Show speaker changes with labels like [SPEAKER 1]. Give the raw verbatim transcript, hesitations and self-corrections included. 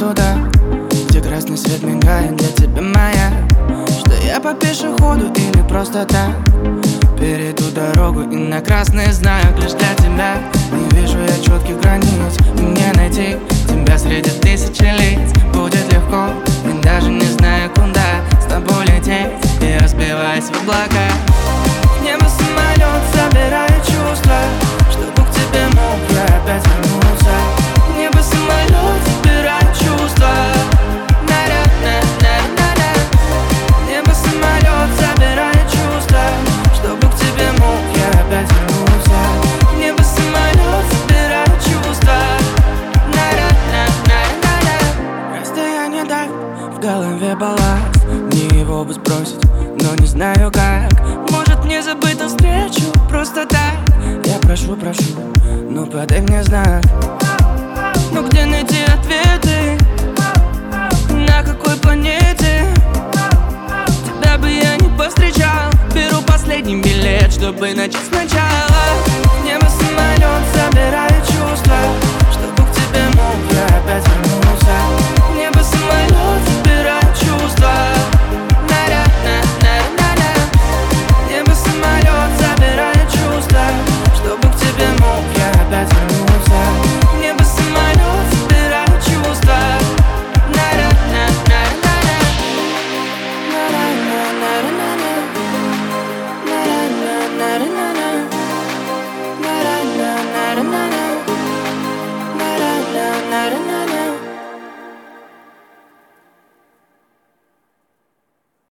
[SPEAKER 1] туда, где красный свет мигает для тебя, моя. Что я по пешеходу или просто так перейду дорогу и на красный знак лишь для тебя. Не вижу я четких границ, и мне найти тебя среди тысячи лиц будет легко. И даже не знаю, куда с тобой лететь и разбиваясь в облака. В небо самолет забирает чувства, чтобы к тебе мог я опять вернуться. В небо самолет забирает чувства. В небо самолет забирает чувства, чтобы к тебе мог я опять вернуться. В небо самолет забирает чувства. Расстояние так, в голове балласт, мне его бы сбросить, но не знаю как. Может мне забыть о встречу просто так. Я прошу, прошу, ну подай мне знак. Но где найти ответы? На какой планете? Тебя бы я не повстречал. Беру последний билет, чтобы начать сначала. В небо самолет забирает чувства,